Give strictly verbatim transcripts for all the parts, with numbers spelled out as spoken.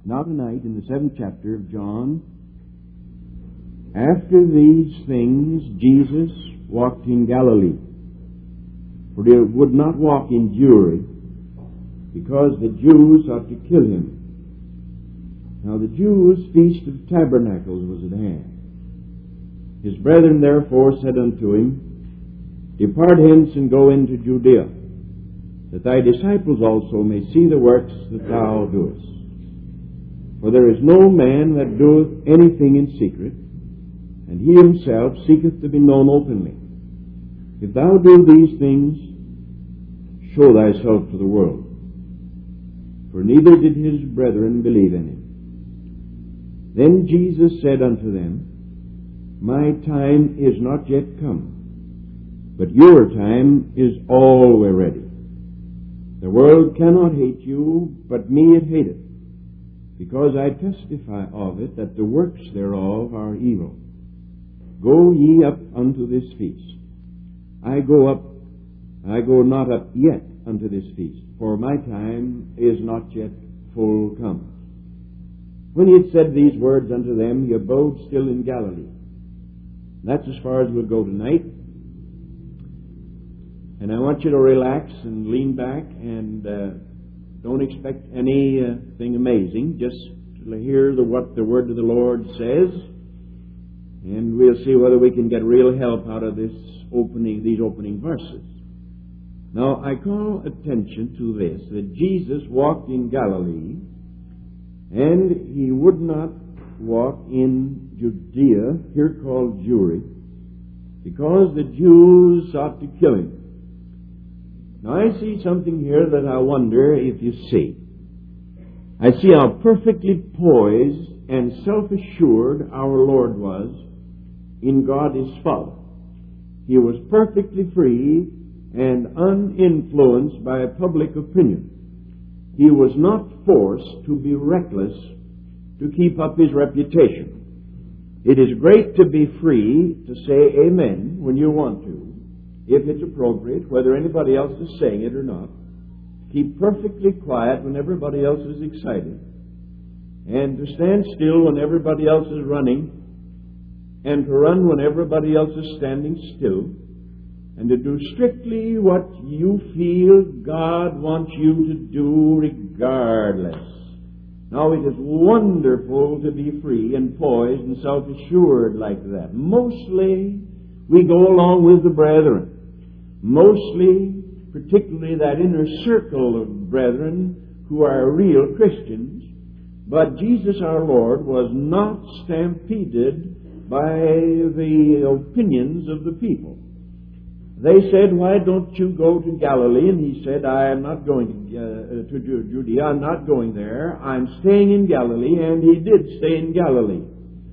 Now tonight, in the seventh chapter of John, after these things, Jesus walked in Galilee. For he would not walk in Jewry, because the Jews sought to kill him. Now the Jews' feast of tabernacles was at hand. His brethren therefore said unto him, Depart hence and go into Judea, that thy disciples also may see the works that thou doest. For there is no man that doeth anything in secret, and he himself seeketh to be known openly. If thou do these things, show thyself to the world. For neither did his brethren believe in him. Then Jesus said unto them, My time is not yet come, but your time is already. The world cannot hate you, but me it hateth, because I testify of it that the works thereof are evil. Go ye up unto this feast. I go up, I go not up yet unto this feast, for my time is not yet full come. When he had said these words unto them, he abode still in Galilee. That's as far as we'll go tonight. And I want you to relax and lean back and uh, don't expect anything amazing. Just to hear the, what the word of the Lord says, and we'll see whether we can get real help out of this opening, these opening verses. Now, I call attention to this, that Jesus walked in Galilee, and he would not walk in Judea, here called Jewry, because the Jews sought to kill him. Now, I see something here that I wonder if you see. I see how perfectly poised and self-assured our Lord was in God his Father. He was perfectly free and uninfluenced by public opinion. He was not forced to be reckless to keep up his reputation. It is great to be free to say amen when you want to, if it's appropriate, whether anybody else is saying it or not. Keep perfectly quiet when everybody else is excited, and to stand still when everybody else is running, and to run when everybody else is standing still, and to do strictly what you feel God wants you to do regardless. Now, it is wonderful to be free and poised and self-assured like that. Mostly, we go along with the brethren. Mostly, particularly that inner circle of brethren who are real Christians. But Jesus our Lord was not stampeded by the opinions of the people. They said, Why don't you go to Galilee? And he said, I am not going to, uh, to Judea. I'm not going there. I'm staying in Galilee. And he did stay in Galilee.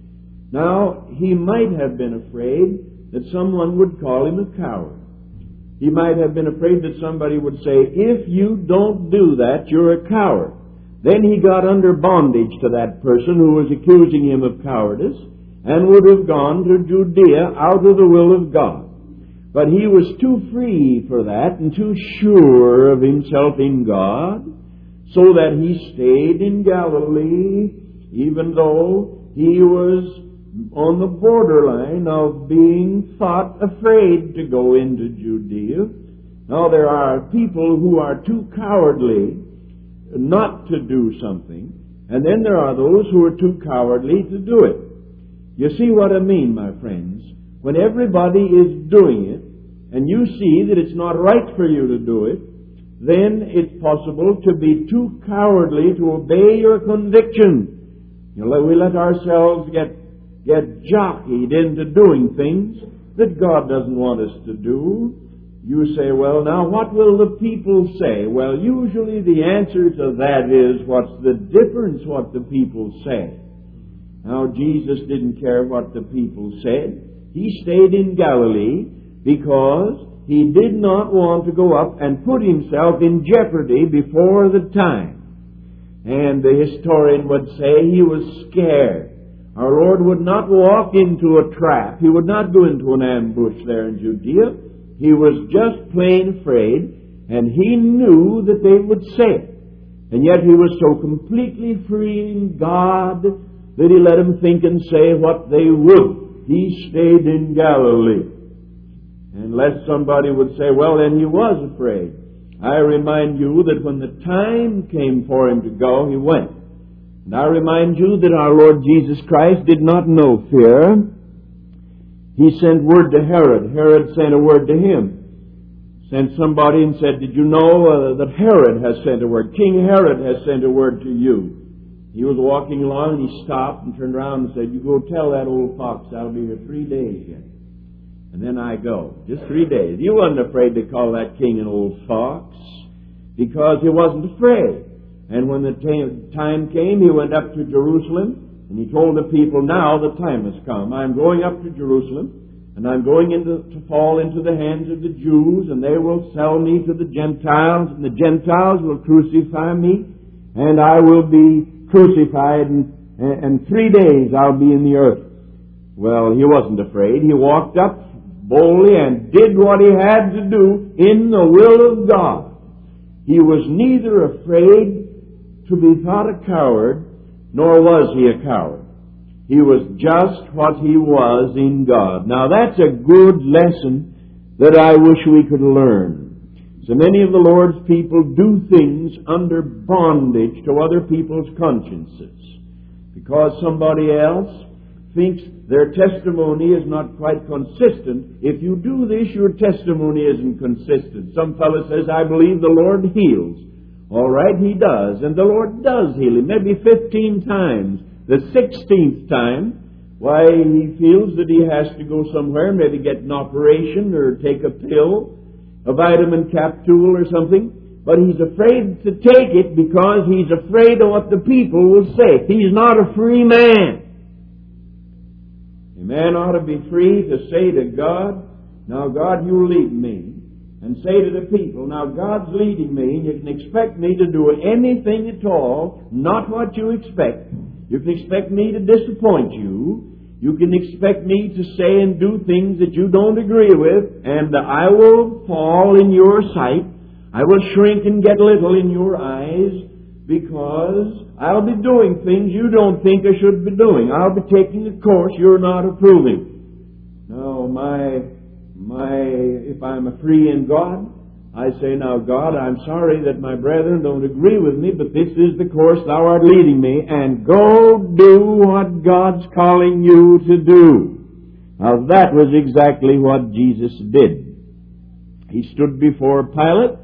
Now, he might have been afraid that someone would call him a coward. He might have been afraid that somebody would say, If you don't do that, you're a coward. Then he got under bondage to that person who was accusing him of cowardice and would have gone to Judea out of the will of God. But he was too free for that and too sure of himself in God, so that he stayed in Galilee, even though he was on the borderline of being thought afraid to go into Judea. Now, there are people who are too cowardly not to do something, and then there are those who are too cowardly to do it. You see what I mean, my friends? When everybody is doing it, and you see that it's not right for you to do it, then it's possible to be too cowardly to obey your conviction. You know, we let ourselves get get jockeyed into doing things that God doesn't want us to do. You say, well, now, what will the people say? Well, usually the answer to that is, what's the difference what the people say? Now, Jesus didn't care what the people said. He stayed in Galilee because he did not want to go up and put himself in jeopardy before the time. And the historian would say he was scared. Our Lord would not walk into a trap. He would not go into an ambush there in Judea. He was just plain afraid, and he knew that they would say it. And yet he was so completely free in God that he let them think and say what they would. He stayed in Galilee. Unless somebody would say, well, then he was afraid. I remind you that when the time came for him to go, he went. And I remind you that our Lord Jesus Christ did not know fear. He sent word to Herod. Herod sent a word to him. Sent somebody and said, did you know uh, that Herod has sent a word? King Herod has sent a word to you. He was walking along and he stopped and turned around and said, you go tell that old fox I'll be here three days yet. And then I go. Just three days. He wasn't afraid to call that king an old fox because he wasn't afraid. And when the time came, he went up to Jerusalem and he told the people, now the time has come. I'm going up to Jerusalem and I'm going into, to fall into the hands of the Jews, and they will sell me to the Gentiles, and the Gentiles will crucify me, and I will be crucified, and, and three days I'll be in the earth. Well, he wasn't afraid. He walked up boldly and did what he had to do in the will of God. He was neither afraid to be thought a coward, nor was he a coward. He was just what he was in God. Now that's a good lesson that I wish we could learn. So many of the Lord's people do things under bondage to other people's consciences because somebody else thinks their testimony is not quite consistent. If you do this, your testimony isn't consistent. Some fellow says, I believe the Lord heals. All right, he does. And the Lord does heal him, maybe fifteen times. The sixteenth time, why, he feels that he has to go somewhere, maybe get an operation or take a pill, a vitamin capsule or something. But he's afraid to take it because he's afraid of what the people will say. He's not a free man. A man ought to be free to say to God, now God, you lead me. And say to the people, now God's leading me, and you can expect me to do anything at all, not what you expect. You can expect me to disappoint you. You can expect me to say and do things that you don't agree with, and I will fall in your sight. I will shrink and get little in your eyes, because I'll be doing things you don't think I should be doing. I'll be taking a course you're not approving. No, my, my, if I'm a free in God, I say, now God, I'm sorry that my brethren don't agree with me, but this is the course thou art leading me, and go do what God's calling you to do. Now that was exactly what Jesus did. He stood before Pilate,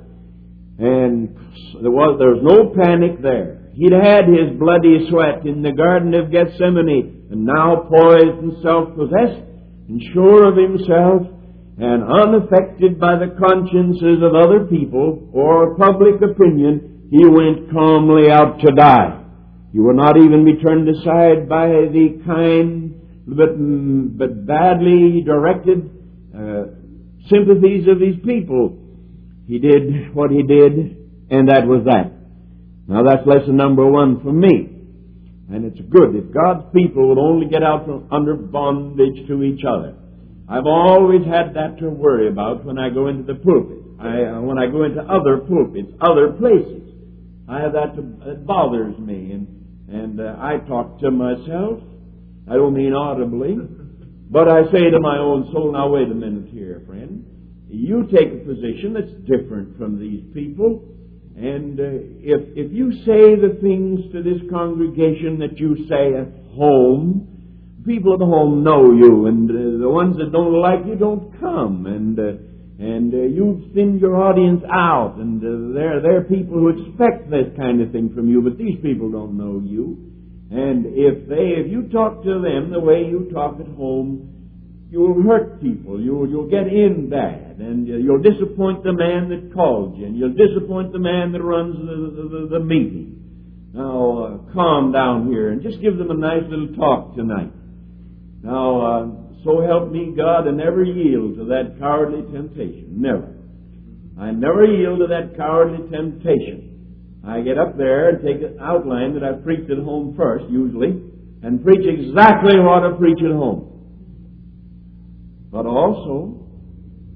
and there was, there was no panic there. He'd had his bloody sweat in the Garden of Gethsemane, and now poised and self-possessed, and sure of himself, and unaffected by the consciences of other people or public opinion, he went calmly out to die. He would not even be turned aside by the kind but, but badly directed uh, sympathies of these people. He did what he did, and that was that. Now that's lesson number one for me. And it's good if God's people would only get out from under bondage to each other. I've always had that to worry about when I go into the pulpit. I, uh, when I go into other pulpits, other places. I have that to, it bothers me. And, and uh, I talk to myself. I don't mean audibly. But I say to my own soul, now wait a minute here, friend. You take a position that's different from these people. And uh, if, if you say the things to this congregation that you say at home, people at home know you, and uh, the ones that don't like you don't come, and uh, and uh, you've thinned your audience out, and uh, there there are people who expect this kind of thing from you, but these people don't know you, and if they if you talk to them the way you talk at home, you'll hurt people, you'll you'll get in bad, and uh, you'll disappoint the man that called you, and you'll disappoint the man that runs the the, the, the meeting. Now uh, calm down here and just give them a nice little talk tonight. Now, uh, so help me God, I never yield to that cowardly temptation. Never. I never yield to that cowardly temptation. I get up there and take an outline that I preached at home first, usually, and preach exactly what I preach at home. But also,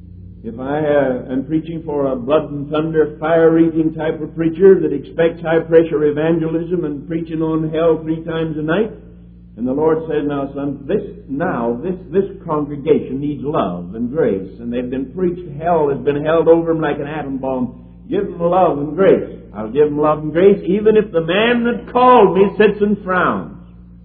If I uh, am preaching for a blood and thunder, fire-eating type of preacher that expects high-pressure evangelism and preaching on hell three times a night, and the Lord says, now, son, this now this this congregation needs love and grace, and they've been preached, hell has been held over them like an atom bomb. Give them love and grace. I'll give them love and grace, even if the man that called me sits and frowns.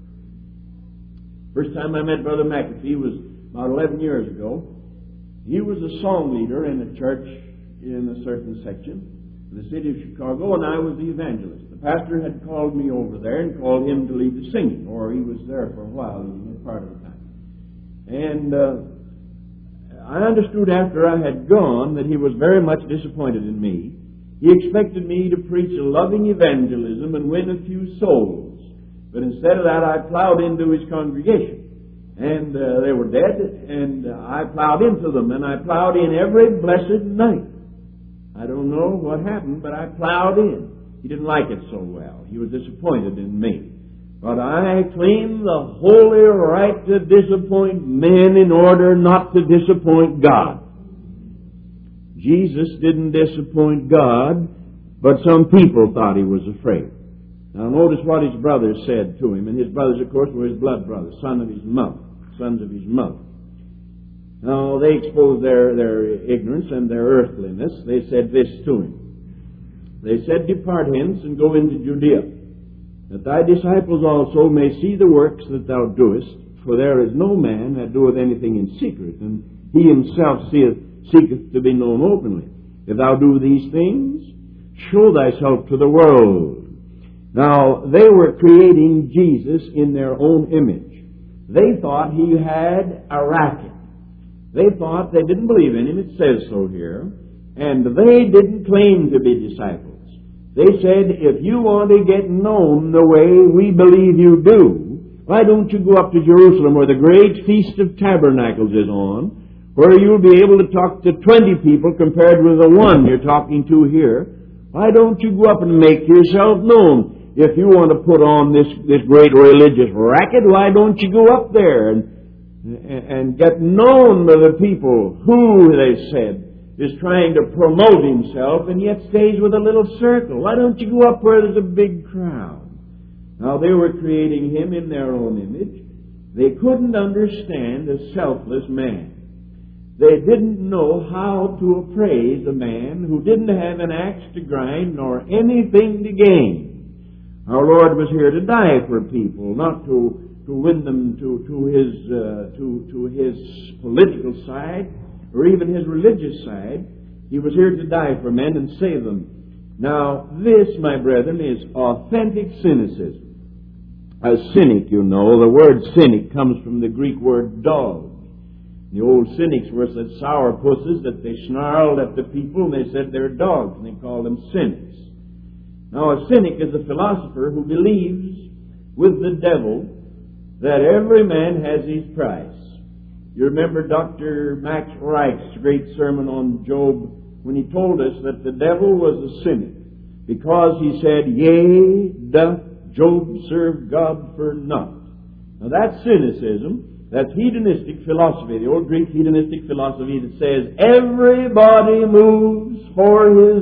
First time I met Brother McAfee was about eleven years ago. He was a song leader in a church in a certain section of the city of Chicago, and I was the evangelist. The pastor had called me over there and called him to lead the singing, or he was there for a while, leading it part of the time. And uh, I understood after I had gone that he was very much disappointed in me. He expected me to preach a loving evangelism and win a few souls. But instead of that, I plowed into his congregation. And uh, they were dead, and uh, I plowed into them, and I plowed in every blessed night. I don't know what happened, but I plowed in. He didn't like it so well. He was disappointed in me. But I claim the holy right to disappoint men in order not to disappoint God. Jesus didn't disappoint God, but some people thought he was afraid. Now notice what his brothers said to him, and his brothers, of course, were his blood brothers, son of his mother, sons of his mother. Now they exposed their, their ignorance and their earthliness. They said this to him. They said, depart hence and go into Judea, that thy disciples also may see the works that thou doest, for there is no man that doeth anything in secret, and he himself seeth, seeketh to be known openly. If thou do these things, show thyself to the world. Now, they were creating Jesus in their own image. They thought he had a racket. They thought, they didn't believe in him, it says so here, and they didn't claim to be disciples. They said, if you want to get known the way we believe you do, why don't you go up to Jerusalem where the great Feast of Tabernacles is on, where you'll be able to talk to twenty people compared with the one you're talking to here. Why don't you go up and make yourself known? If you want to put on this, this great religious racket, why don't you go up there and, and get known by the people who, they said, is trying to promote himself and yet stays with a little circle? Why don't you go up where there's a big crowd? Now, they were creating him in their own image. They couldn't understand a selfless man. They didn't know how to appraise a man who didn't have an axe to grind nor anything to gain. Our Lord was here to die for people, not to, to win them to, to, his, uh, to, to his political side or even his religious side. He was here to die for men and save them. Now, this, my brethren, is authentic cynicism. A cynic, you know, the word cynic comes from the Greek word dog. The old cynics were such sourpusses that they snarled at the people and they said they're dogs, and they called them cynics. Now, a cynic is a philosopher who believes with the devil that every man has his price. You remember Doctor Max Reich's great sermon on Job when he told us that the devil was a cynic because he said, yea, doth Job serve God for naught. Now, that's cynicism. That's hedonistic philosophy, the old Greek hedonistic philosophy that says everybody moves for his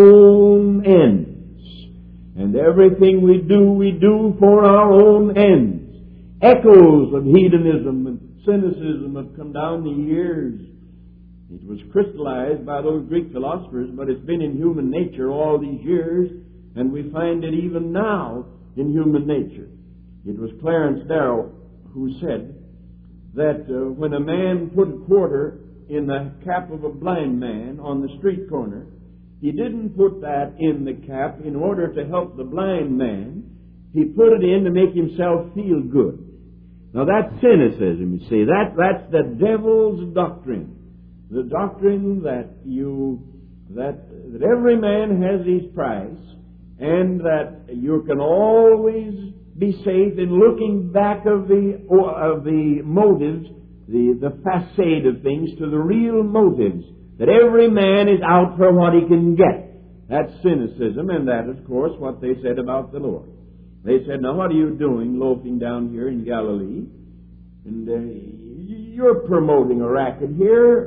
own ends. And everything we do, we do for our own ends. Echoes of hedonism and cynicism have come down the years. It was crystallized by those Greek philosophers, but it's been in human nature all these years, and we find it even now in human nature. It was Clarence Darrow who said that uh, when a man put a quarter in the cap of a blind man on the street corner, he didn't put that in the cap in order to help the blind man. He put it in to make himself feel good. Now that's cynicism, you see. That, that's the devil's doctrine. The doctrine that you, that, that every man has his price and that you can always be safe in looking back of the of the motives, the, the facade of things, to the real motives, that every man is out for what he can get. That's cynicism, and that is, of course, what they said about the Lord. They said, now what are you doing loafing down here in Galilee? And uh, you're promoting a racket here.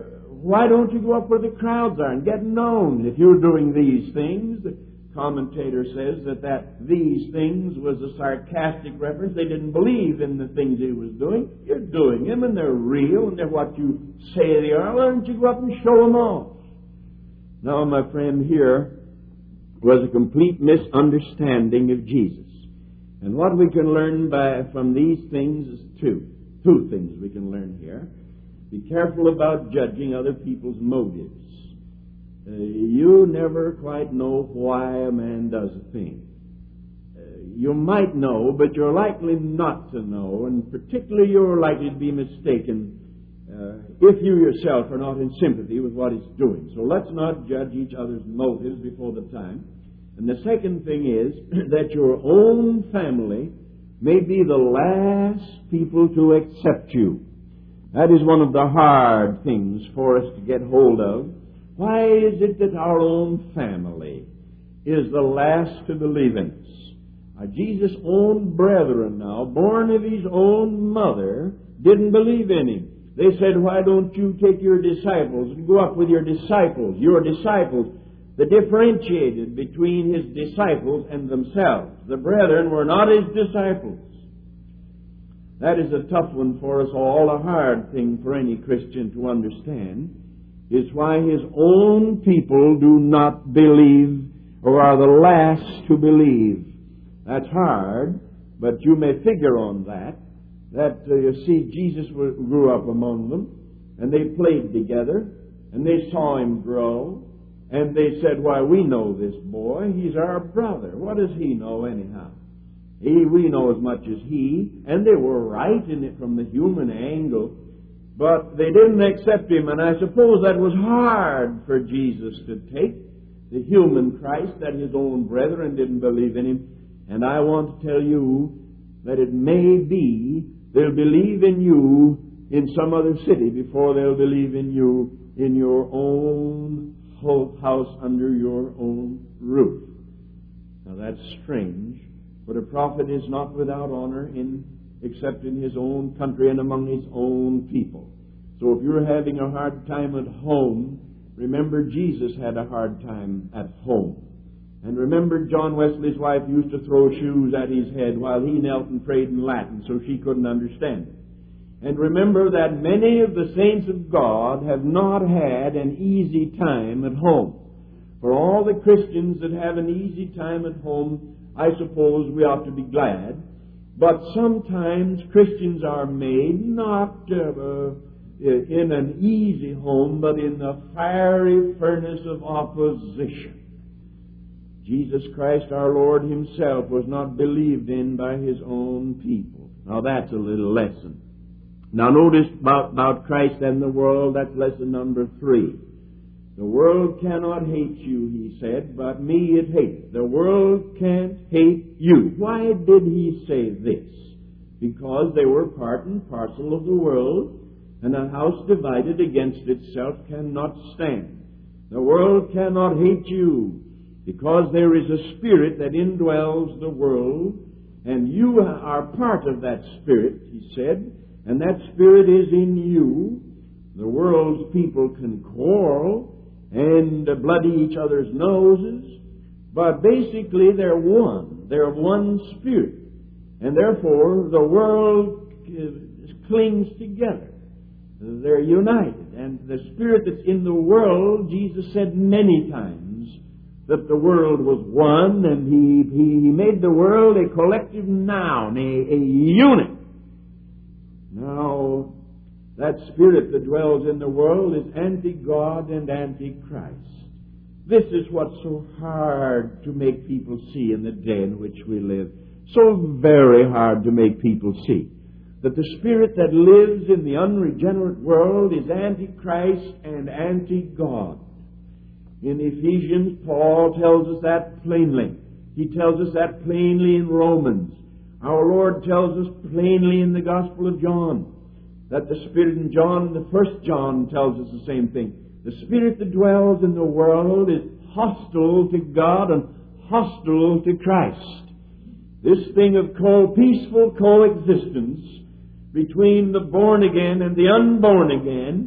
why don't you go up where the crowds are and get known if you're doing these things? The commentator says that, that these things was a sarcastic reference. They didn't believe in the things he was doing. You're doing them, and they're real, and they're what you say they are. Why don't you go up and show them off? Now, my friend, here was a complete misunderstanding of Jesus. And what we can learn by from these things is two. Two things we can learn here. Be careful about judging other people's motives. Uh, you never quite know why a man does a thing. Uh, you might know, but you're likely not to know, and particularly you're likely to be mistaken uh, if you yourself are not in sympathy with what he's doing. So let's not judge each other's motives before the time. And the second thing is that your own family may be the last people to accept you. That is one of the hard things for us to get hold of. Why is it that our own family is the last to believe in us? Now, Jesus' own brethren now, born of his own mother, didn't believe in him. They said, why don't you take your disciples and go up with your disciples, your disciples? They differentiated between his disciples and themselves. The brethren were not his disciples. That is a tough one for us all, a hard thing for any Christian to understand. Is why his own people do not believe or are the last to believe. That's hard, but you may figure on that. That, uh, you see, Jesus grew up among them, and they played together, and they saw him grow, and they said, why, we know this boy. He's our brother. What does he know anyhow? He, we know as much as he, and they were right in it from the human angle. But they didn't accept him, and I suppose that was hard for Jesus to take, the human Christ, that his own brethren didn't believe in him. And I want to tell you that it may be they'll believe in you in some other city before they'll believe in you in your own house under your own roof. Now that's strange, but a prophet is not without honor in except in his own country and among his own people. So if you're having a hard time at home, remember Jesus had a hard time at home. And remember John Wesley's wife used to throw shoes at his head while he knelt and prayed in Latin so she couldn't understand it. And remember that many of the saints of God have not had an easy time at home. For all the Christians that have an easy time at home, I suppose we ought to be glad. But sometimes Christians are made not uh, in an easy home, but in the fiery furnace of opposition. Jesus Christ our Lord himself was not believed in by his own people. Now that's a little lesson. Now notice about, about Christ and the world, that's lesson number three. The world cannot hate you, he said, but me it hates. The world can't hate you. Why did he say this? Because they were part and parcel of the world, and a house divided against itself cannot stand. The world cannot hate you, because there is a spirit that indwells the world, and you are part of that spirit, he said, and that spirit is in you. The world's people can quarrel and bloody each other's noses, but basically they're one. They're one spirit. And therefore the world clings together. They're united. And the spirit that's in the world, Jesus said many times that the world was one, and he, he, he made the world a collective noun, a, a unit. Now, that spirit that dwells in the world is anti-God and anti-Christ. This is what's so hard to make people see in the day in which we live. So very hard to make people see. That the spirit that lives in the unregenerate world is anti-Christ and anti-God. In Ephesians, Paul tells us that plainly. He tells us that plainly in Romans. Our Lord tells us plainly in the Gospel of John that the Spirit in John, the first John tells us the same thing. The Spirit that dwells in the world is hostile to God and hostile to Christ. This thing of co- peaceful coexistence between the born again and the unborn again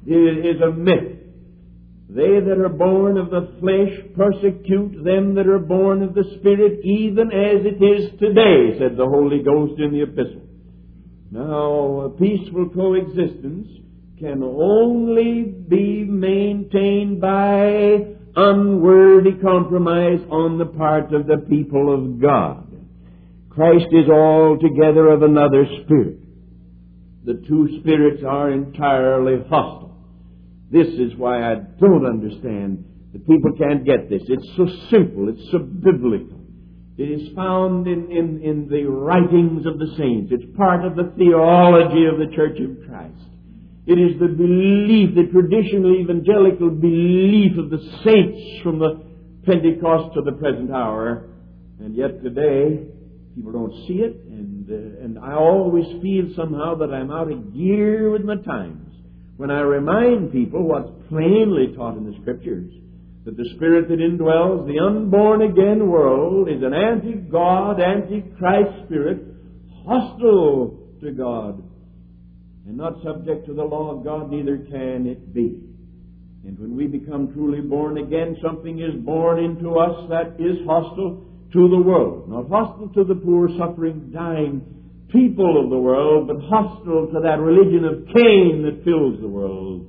is a myth. They that are born of the flesh persecute them that are born of the Spirit, even as it is today, said the Holy Ghost in the epistle. Now, a peaceful coexistence can only be maintained by unworthy compromise on the part of the people of God. Christ is altogether of another spirit. The two spirits are entirely hostile. This is why I don't understand that people can't get this. It's so simple. It's so biblical. It is found in, in, in the writings of the saints. It's part of the theology of the Church of Christ. It is the belief, the traditional evangelical belief of the saints from the Pentecost to the present hour. And yet today, people don't see it, and, uh, and I always feel somehow that I'm out of gear with my times when I remind people what's plainly taught in the Scriptures, that the Spirit that indwells the unborn-again world is an anti-God, anti-Christ spirit, hostile to God, and not subject to the law of God, neither can it be. And when we become truly born again, something is born into us that is hostile to the world. Not hostile to the poor, suffering, dying people of the world, but hostile to that religion of Cain that fills the world.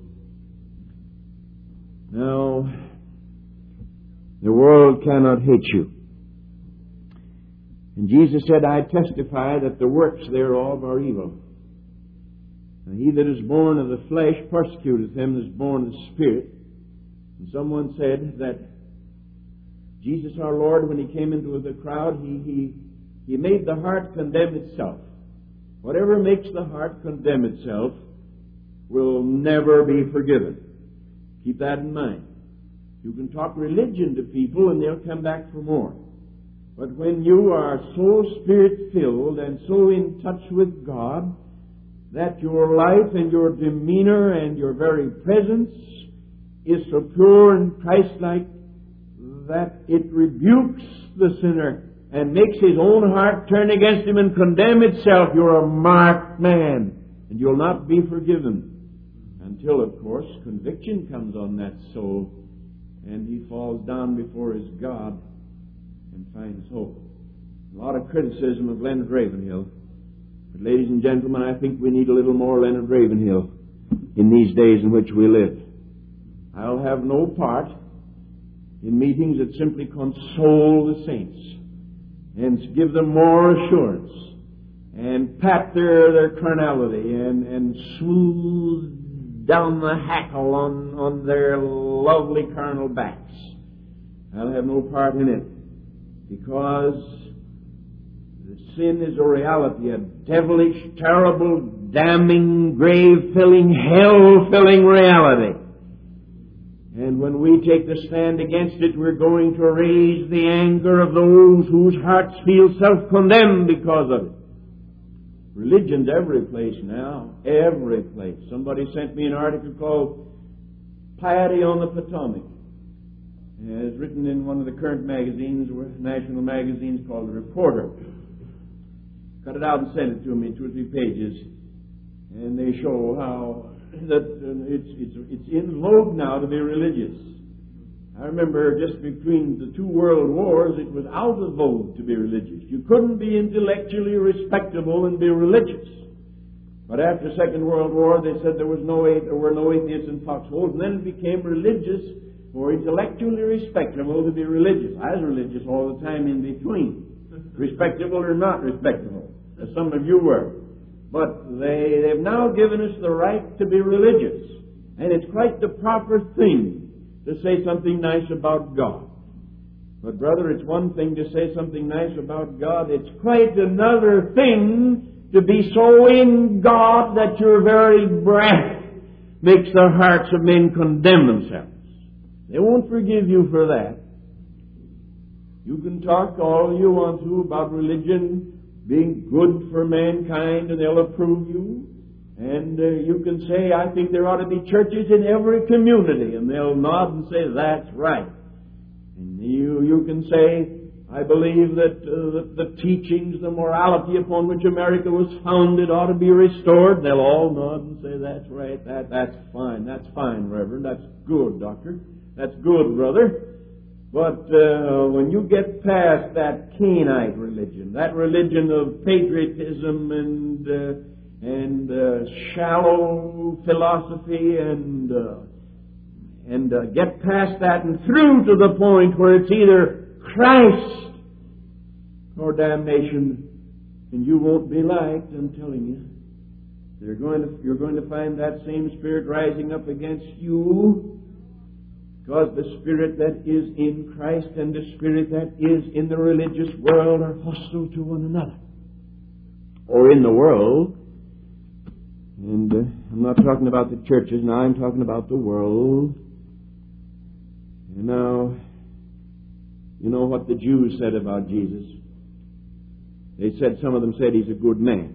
Now, the world cannot hate you. And Jesus said, I testify that the works thereof are evil. And he that is born of the flesh persecuteth him that is born of the Spirit. And someone said that Jesus our Lord, when he came into the crowd, he, he, he made the heart condemn itself. Whatever makes the heart condemn itself will never be forgiven. Keep that in mind. You can talk religion to people and they'll come back for more. But when you are so Spirit-filled and so in touch with God that your life and your demeanor and your very presence is so pure and Christ-like that it rebukes the sinner and makes his own heart turn against him and condemn itself, you're a marked man, and you'll not be forgiven until, of course, conviction comes on that soul and he falls down before his God and finds hope. A lot of criticism of Leonard Ravenhill. But ladies and gentlemen, I think we need a little more Leonard Ravenhill in these days in which we live. I'll have no part in meetings that simply console the saints and give them more assurance and pat their, their carnality and, and smooth down the hackle on, on their lovely carnal backs. I'll have no part in it because the sin is a reality, a devilish, terrible, damning, grave-filling, hell-filling reality. And when we take the stand against it, we're going to raise the anger of those whose hearts feel self-condemned because of it. Religion's every place now. Every place. Somebody sent me an article called Piety on the Potomac. It's written in one of the current magazines, national magazines called The Reporter. Cut it out and sent it to me, two or three pages. And they show how that uh, it's, it's, it's in vogue now to be religious. I remember just between the two world wars, it was out of vogue to be religious. You couldn't be intellectually respectable and be religious. But after the Second World War, they said there was no there were no atheists in foxholes, and then it became religious or intellectually respectable to be religious. I was religious all the time in between, respectable or not respectable, as some of you were. But they, they've now given us the right to be religious. And it's quite the proper thing to say something nice about God. But brother, it's one thing to say something nice about God. It's quite another thing to be so in God that your very breath makes the hearts of men condemn themselves. They won't forgive you for that. You can talk all you want to about religion being good for mankind, and they'll approve you. And uh, you can say, I think there ought to be churches in every community, and they'll nod and say, that's right. And you, you can say, I believe that uh, the, the teachings, the morality upon which America was founded ought to be restored. They'll all nod and say, that's right, that, that's fine, that's fine, Reverend, that's good, Doctor, that's good, brother. But uh, when you get past that Canaanite religion, that religion of patriotism and uh, and uh, shallow philosophy and uh, and uh, get past that and through to the point where it's either Christ or damnation, and you won't be liked, I'm telling you. You're going to, you're going to find that same spirit rising up against you, because the spirit that is in Christ and the spirit that is in the religious world are hostile to one another. Or in the world. And uh, I'm not talking about the churches now, I'm talking about the world. And now, you know what the Jews said about Jesus? They said, some of them said he's a good man.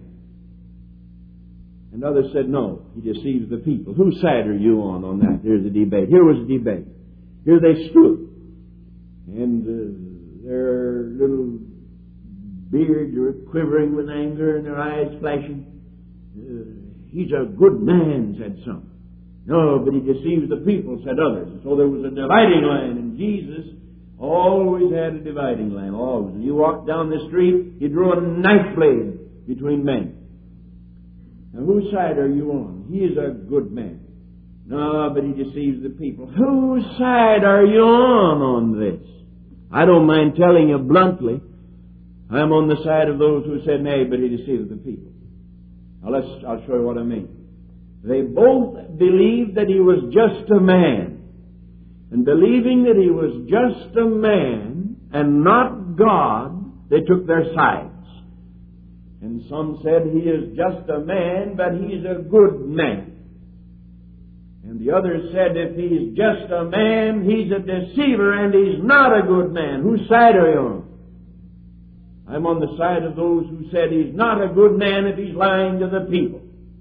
And others said, no, he deceives the people. Whose side are you on on that? Here's a debate. Here was a debate. Here they stood. And uh, their little beards were quivering with anger and their eyes flashing. Uh, he's a good man, said some. No, but he deceives the people, said others. And so there was a dividing line, and Jesus always had a dividing line, always. When you walked down the street, he drew a knife blade between men. Now, whose side are you on? He is a good man. No, but he deceives the people. Whose side are you on on this? I don't mind telling you bluntly, I'm on the side of those who said, nay, but he deceives the people. Now, let's, I'll show you what I mean. They both believed that he was just a man. And believing that he was just a man and not God, they took their sides. And some said he is just a man, but he's a good man. And the others said if he's just a man, he's a deceiver and he's not a good man. Whose side are you on? I'm on the side of those who said he's not a good man if he's lying to the people.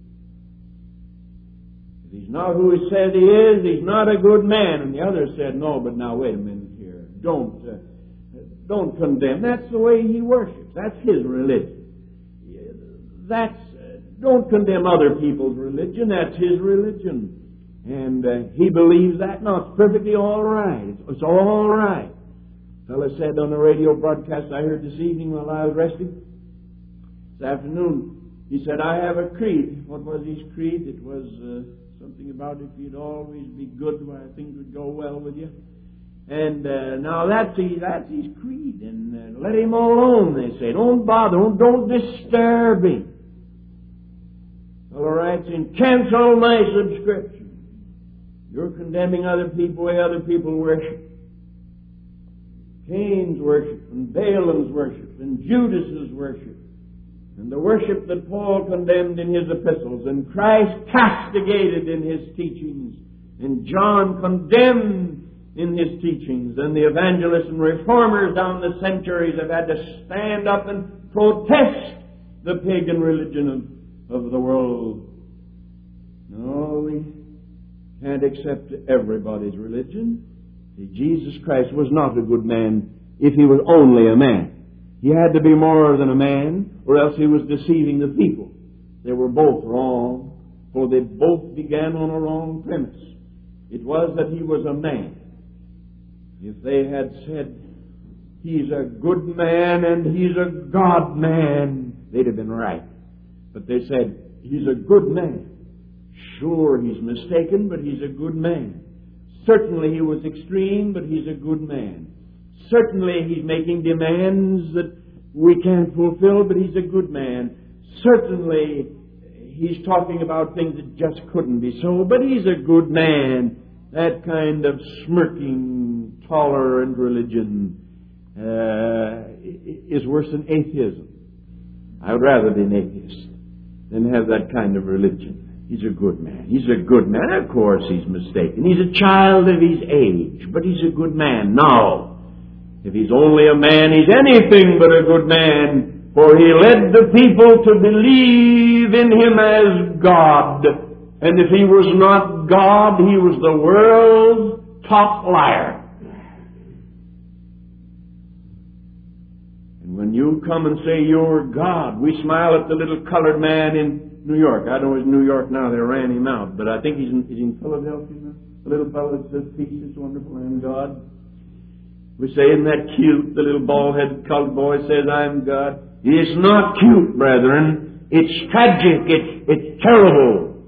If he's not who he says he is, he's not a good man. And the others said, no, but now wait a minute here. Don't, uh, don't condemn. That's the way he worships. That's his religion. That's, uh, don't condemn other people's religion. That's his religion. And uh, he believes that. No, it's perfectly all right. It's, it's all right. A fellow said on the radio broadcast I heard this evening while I was resting, this afternoon, he said, I have a creed. What was his creed? It was uh, something about if you'd always be good, why things would go well with you. And uh, now that's his, that's his creed. And uh, let him alone, they say. Don't bother him. Don't disturb him. Fellow writes in, cancel my subscription. You're condemning other people the way other people worship. Cain's worship and Balaam's worship and Judas's worship and the worship that Paul condemned in his epistles and Christ castigated in his teachings and John condemned in his teachings, and the evangelists and reformers down the centuries have had to stand up and protest the pagan religion of, of the world. No, we can't accept everybody's religion. See, Jesus Christ was not a good man if he was only a man. He had to be more than a man, or else he was deceiving the people. They were both wrong, for they both began on a wrong premise. It was that he was a man. If they had said, he's a good man and he's a God man, they'd have been right. But they said, he's a good man. Sure, he's mistaken, but he's a good man. Certainly he was extreme, but he's a good man. Certainly he's making demands that we can't fulfill, but he's a good man. Certainly he's talking about things that just couldn't be so, but he's a good man. That kind of smirking, tolerant religion uh, is worse than atheism. I would rather be an atheist than have that kind of religion. He's a good man. He's a good man. Of course he's mistaken. He's a child of his age, but he's a good man. No. If he's only a man, he's anything but a good man, for he led the people to believe in him as God. And if he was not God, he was the world's top liar. When you come and say you're God, we smile at the little colored man in New York. I know he's in New York now. They ran him out, but I think he's in, he's in Philadelphia now. The little fellow that says, "Peace is wonderful, I am God." We say, "Isn't that cute?" The little bald-headed colored boy says, "I am God." It's not cute, brethren. It's tragic. It's, it's terrible.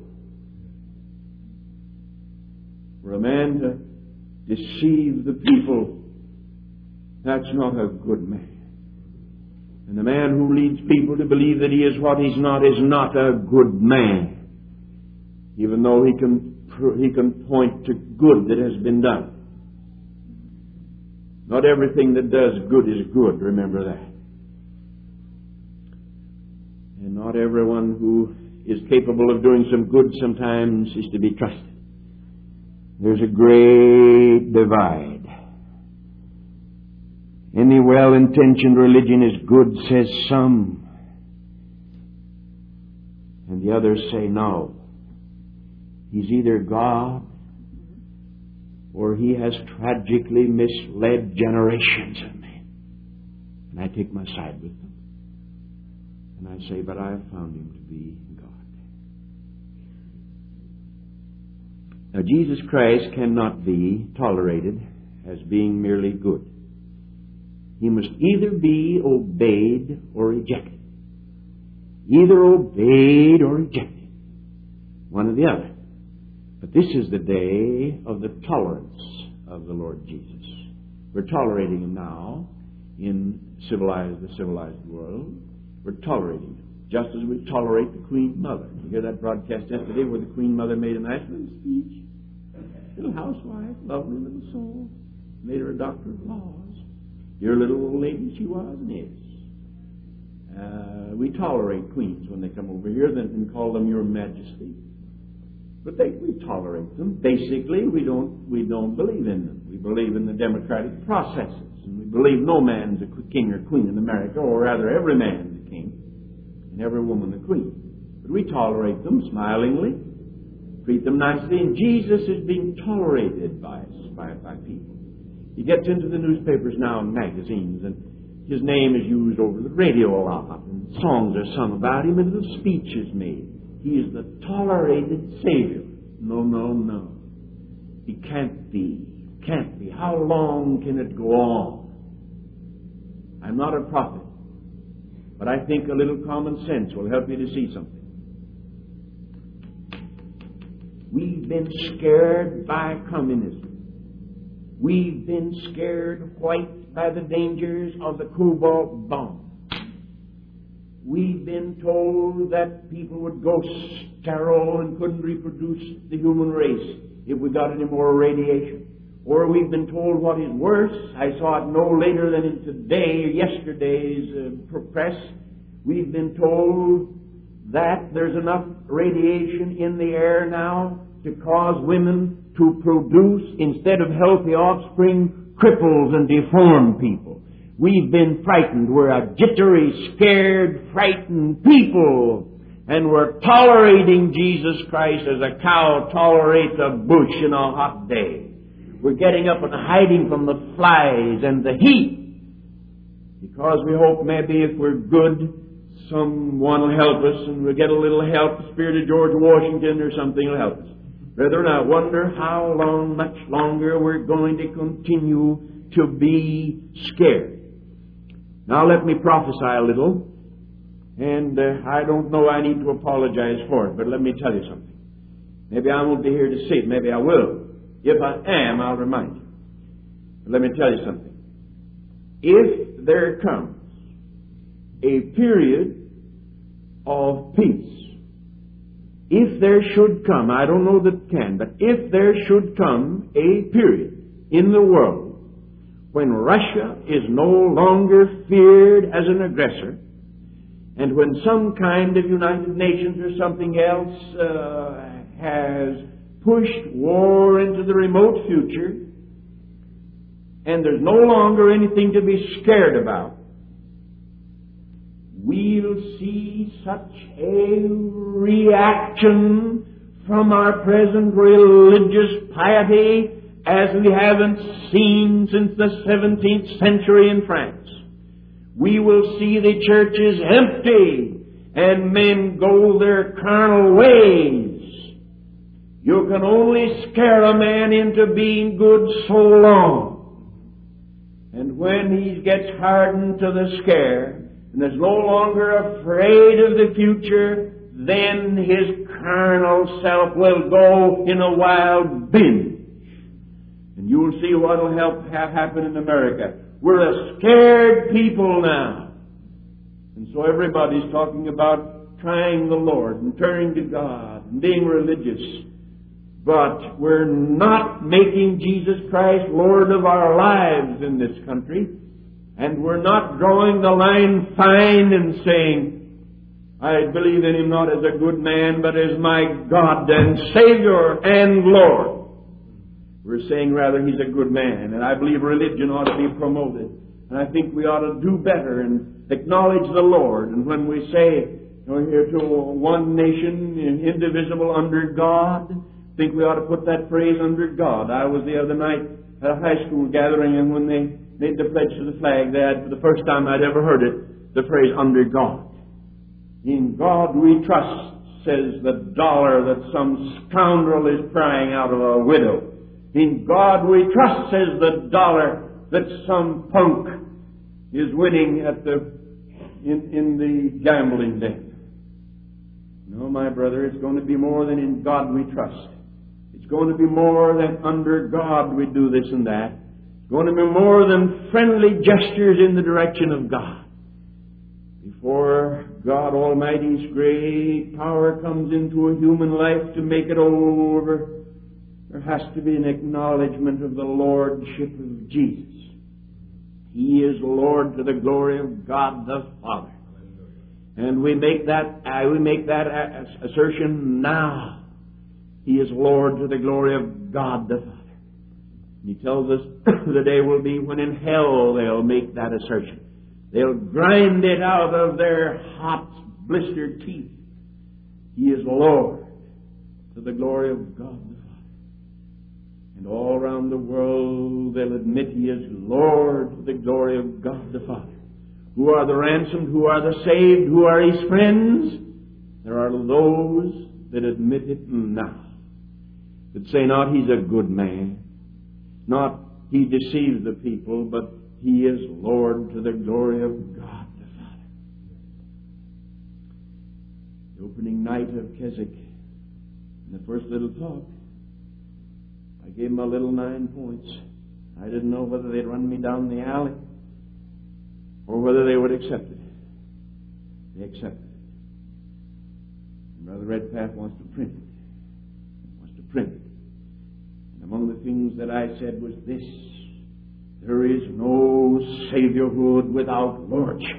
For a man to deceive the people, that's not a good man. And the man who leads people to believe that he is what he's not is not a good man, even though he can he can point to good that has been done. Not everything that does good is good, remember that. And not everyone who is capable of doing some good sometimes is to be trusted. There's a great divide. Any well-intentioned religion is good, says some. And the others say no. He's either God or he has tragically misled generations of men. And I take my side with them. And I say, but I have found him to be God. Now, Jesus Christ cannot be tolerated as being merely good. He must either be obeyed or rejected. Either obeyed or rejected. One or the other. But this is the day of the tolerance of the Lord Jesus. We're tolerating him now in civilized, the civilized world. We're tolerating him, just as we tolerate the Queen Mother. You hear that broadcast yesterday where the Queen Mother made a nice little speech? Little housewife, lovely little soul. Made her a doctor of laws. Dear little old lady she was and is. Uh, we tolerate queens when they come over here and call them Your Majesty. But they, we tolerate them. Basically, we don't we don't believe in them. We believe in the democratic processes. And we believe no man's a king or queen in America, or rather every man's a king and every woman a queen. But we tolerate them smilingly, treat them nicely, and Jesus is being tolerated by us, by, by people. He gets into the newspapers now and magazines, and his name is used over the radio a lot, and songs are sung about him, and little speeches made. He is the tolerated Savior. No, no, no. He can't be. Can't be. How long can it go on? I'm not a prophet, but I think a little common sense will help you to see something. We've been scared by communism. We've been scared white by the dangers of the cobalt bomb. We've been told that people would go sterile and couldn't reproduce the human race if we got any more radiation. Or we've been told what is worse. I saw it no later than in today, yesterday's uh, press. We've been told that there's enough radiation in the air now to cause women to produce, instead of healthy offspring, cripples and deformed people. We've been frightened. We're a jittery, scared, frightened people. And we're tolerating Jesus Christ as a cow tolerates a bush in a hot day. We're getting up and hiding from the flies and the heat, because we hope maybe if we're good, someone will help us, and we'll get a little help. The Spirit of George Washington or something will help us. Brethren, I wonder how long, much longer, we're going to continue to be scared. Now let me prophesy a little, and uh, I don't know I need to apologize for it, but let me tell you something. Maybe I won't be here to see it. Maybe I will. If I am, I'll remind you. But let me tell you something. If there comes a period of peace, if there should come, I don't know that it can, but if there should come a period in the world when Russia is no longer feared as an aggressor, and when some kind of United Nations or something else uh, has pushed war into the remote future, and there's no longer anything to be scared about, we'll see such a reaction from our present religious piety as we haven't seen since the seventeenth century in France. We will see the churches empty and men go their carnal ways. You can only scare a man into being good so long. And when he gets hardened to the scare and is no longer afraid of the future, then his carnal self will go in a wild binge. And you'll see what will help have happen in America. We're a scared people now. And so everybody's talking about trying the Lord and turning to God and being religious. But we're not making Jesus Christ Lord of our lives in this country. And we're not drawing the line fine and saying, I believe in Him not as a good man, but as my God and Savior and Lord. We're saying rather He's a good man, and I believe religion ought to be promoted. And I think we ought to do better and acknowledge the Lord. And when we say, we're here to one nation, indivisible under God, I think we ought to put that phrase under God. I was the other night at a high school gathering, and when they made the pledge to the flag, they had, for the first time I'd ever heard it, the phrase under God. In God we trust, says the dollar that some scoundrel is prying out of a widow. In God we trust, says the dollar that some punk is winning at the in, in the gambling den. No, my brother, it's going to be more than in God we trust. It's going to be more than under God we do this and that. It's going to be more than friendly gestures in the direction of God. Before God Almighty's great power comes into a human life to make it over, there has to be an acknowledgement of the Lordship of Jesus. He is Lord to the glory of God the Father. And we make that, uh, we make that assertion now. He is Lord to the glory of God the Father. And He tells us the day will be when in hell they'll make that assertion. They'll grind it out of their hot, blistered teeth. He is Lord to the glory of God the Father. And all around the world they'll admit He is Lord to the glory of God the Father. Who are the ransomed? Who are the saved? Who are His friends? There are those that admit it now. That say not He's a good man, not He deceives the people, but He is Lord to the glory of God the Father. The opening night of Keswick, in the first little talk, I gave them a little nine points. I didn't know whether they'd run me down the alley or whether they would accept it. They accepted it. And Brother Redpath wants to print it. He wants to print it. And among the things that I said was this: there is no Saviorhood without Lordship.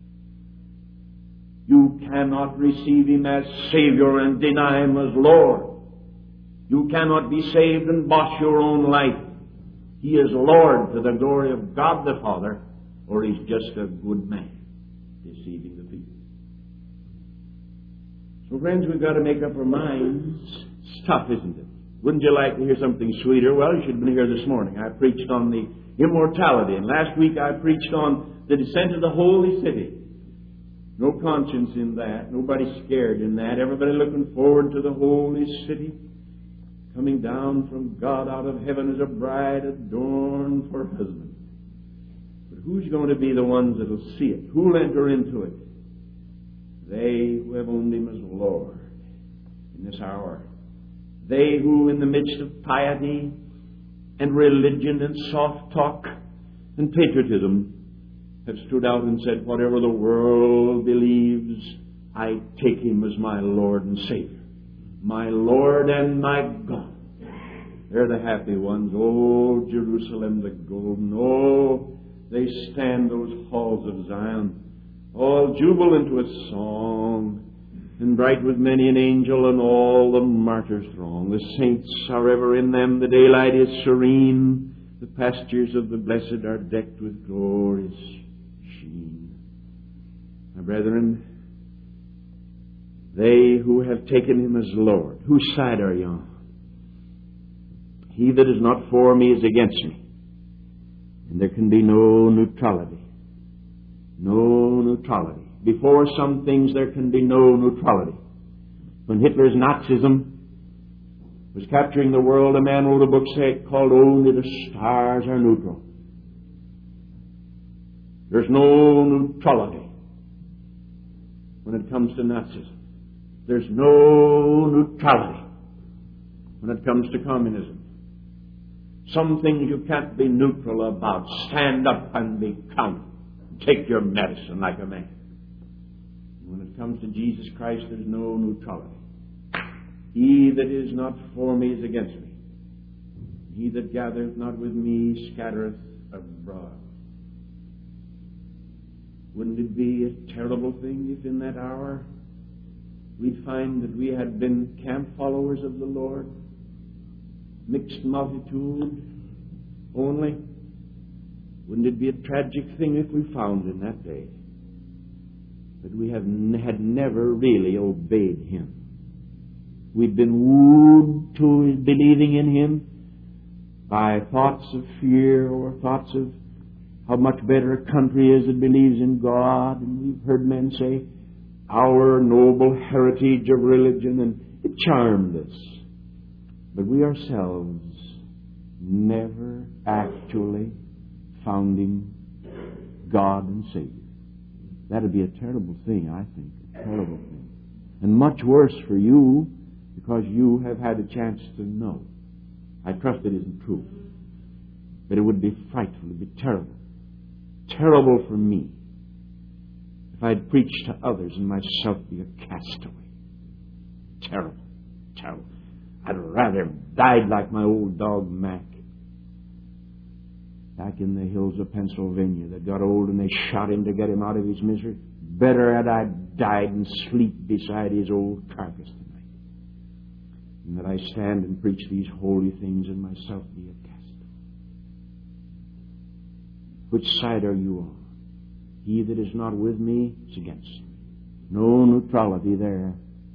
You cannot receive Him as Savior and deny Him as Lord. You cannot be saved and boss your own life. He is Lord to the glory of God the Father, or He's just a good man deceiving the people. So friends, we've got to make up our minds. It's tough, isn't it? Wouldn't you like to hear something sweeter? Well, you should have been here this morning. I preached on the immortality, and last week I preached on the descent of the holy city. No conscience in that. Nobody scared in that. Everybody looking forward to the holy city, coming down from God out of heaven as a bride adorned for her husband. But who's going to be the ones that will see it? Who'll enter into it? They who have owned Him as Lord in this hour. They who, in the midst of piety and religion and soft talk and patriotism, have stood out and said, whatever the world believes, I take Him as my Lord and Savior. My Lord and my God. They're the happy ones. Oh, Jerusalem the golden. Oh, they stand those halls of Zion, all jubilant with song, and bright with many an angel and all the martyrs throng. The saints are ever in them. The daylight is serene. The pastures of the blessed are decked with glorious sheen. My brethren, they who have taken Him as Lord, whose side are you on? He that is not for me is against me. And there can be no neutrality. No neutrality. Before some things there can be no neutrality. When Hitler's Nazism was capturing the world, a man wrote a book say, called Only the Stars Are Neutral. There's no neutrality when it comes to Nazism. There's no neutrality when it comes to communism. Some things you can't be neutral about. Stand up and be counted. Take your medicine like a man. When it comes to Jesus Christ, there's no neutrality. He that is not for me is against me. He that gathereth not with me scattereth abroad. Wouldn't it be a terrible thing if in that hour we'd find that we had been camp followers of the Lord? Mixed multitude only? Wouldn't it be a tragic thing if we found in that day that we have n- had never really obeyed Him? We'd been wooed to believing in Him by thoughts of fear or thoughts of how much better a country is that believes in God. And we've heard men say, our noble heritage of religion, and it charmed us. But we ourselves never actually found Him God and Savior. That would be a terrible thing, I think. A terrible thing. And much worse for you, because you have had a chance to know. I trust it isn't true. But it would be frightful. It would be terrible. Terrible for me if I'd preached to others and myself be a castaway. Terrible. Terrible. I'd rather have died like my old dog Mac back in the hills of Pennsylvania that got old and they shot him to get him out of his misery. Better had I died and sleep beside his old carcass tonight than that I stand and preach these holy things and myself be a castaway. Which side are you on? He that is not with me is against me. No neutrality there.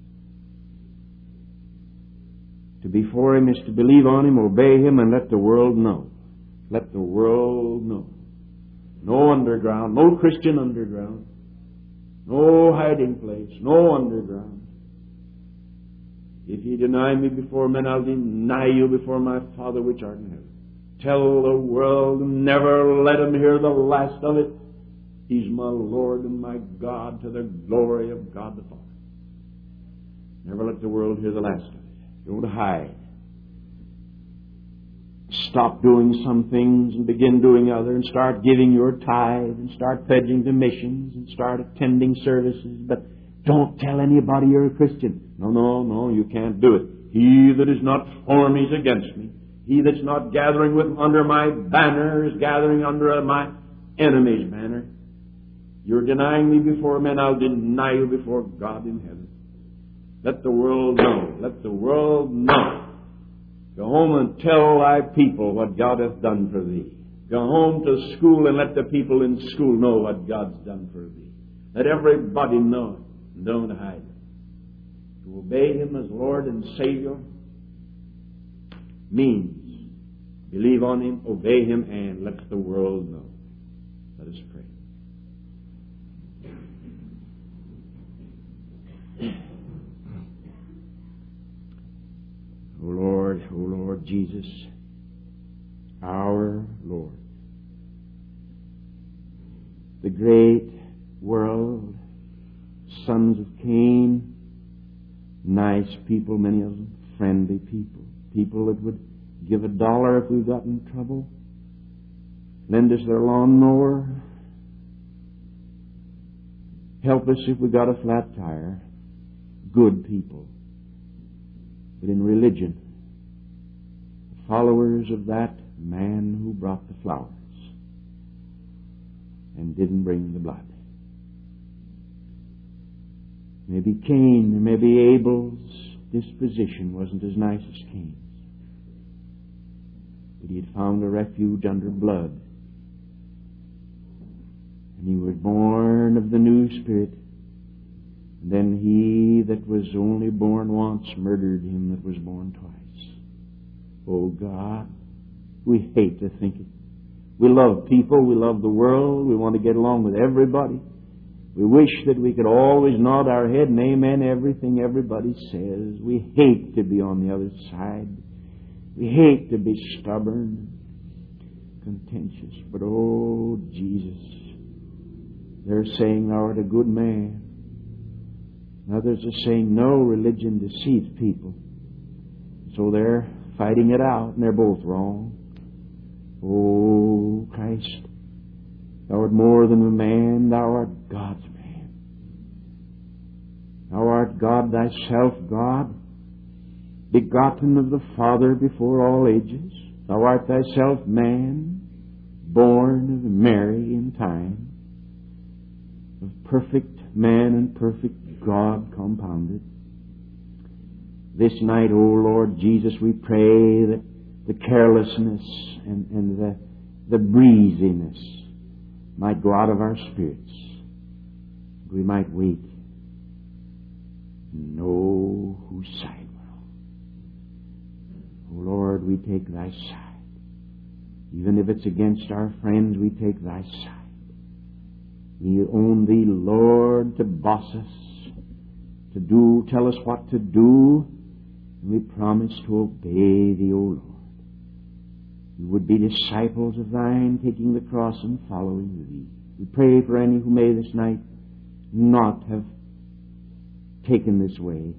To be for Him is to believe on Him, obey Him, and let the world know. Let the world know. No underground, no Christian underground, no hiding place, no underground. If ye deny me before men, I'll deny you before my Father which art in heaven. Tell the world, never let him hear the last of it. He's my Lord and my God, to the glory of God the Father. Never let the world hear the last of it. Don't hide. Stop doing some things and begin doing other, and start giving your tithe, and start pledging to missions, and start attending services, but don't tell anybody you're a Christian. No, no, no, you can't do it. He that is not for me is against me. He that's not gathering with under my banner is gathering under my enemy's banner. You're denying me before men, I'll deny you before God in heaven. Let the world know. Let the world know. Go home and tell thy people what God hath done for thee. Go home to school and let the people in school know what God's done for thee. Let everybody know it, and don't hide it. To obey Him as Lord and Savior means believe on Him, obey Him, and let the world know. Let us pray. O Lord, O Lord Jesus, our Lord, the great world, sons of Cain, nice people, many of them, friendly people, people that would give a dollar if we got in trouble, lend us their lawnmower, help us if we got a flat tire, good people. But in religion, the followers of that man who brought the flowers and didn't bring the blood. Maybe Cain, or maybe Abel's disposition wasn't as nice as Cain's. But he had found a refuge under blood. And he was born of the new Spirit. And then he that was only born once murdered him that was born twice. Oh God, we hate to think it. We love people. We love the world. We want to get along with everybody. We wish that we could always nod our head and amen everything everybody says. We hate to be on the other side. We hate to be stubborn, contentious. But oh, Jesus, they're saying thou art a good man. Others are saying no, religion deceives people. So they're fighting it out, and they're both wrong. Oh, Christ, thou art more than a man, thou art God's man. Thou art God thyself, God, begotten of the Father before all ages. Thou art thyself man, born of Mary in time, of perfect man and perfect God compounded. This night, O Lord Jesus, we pray that the carelessness and, and the, the breeziness might go out of our spirits. We might wait and know whose side we're on. O Lord, we take thy side. Even if it's against our friends, we take thy side. We own thee, Lord, to boss us, to do, tell us what to do, and we promise to obey thee, O Lord. We would be disciples of thine, taking the cross and following thee. We pray for any who may this night not have taken this way.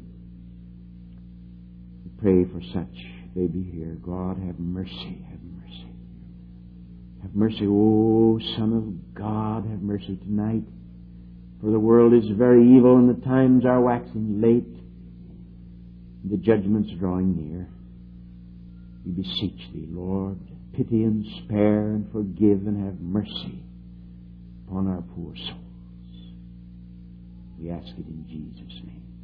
We pray for such they be here. God, have mercy, have mercy. Have mercy, O Son of God, have mercy tonight. For the world is very evil, and the times are waxing late, and the judgment's drawing near. We beseech thee, Lord, pity and spare and forgive and have mercy upon our poor souls. We ask it in Jesus' name.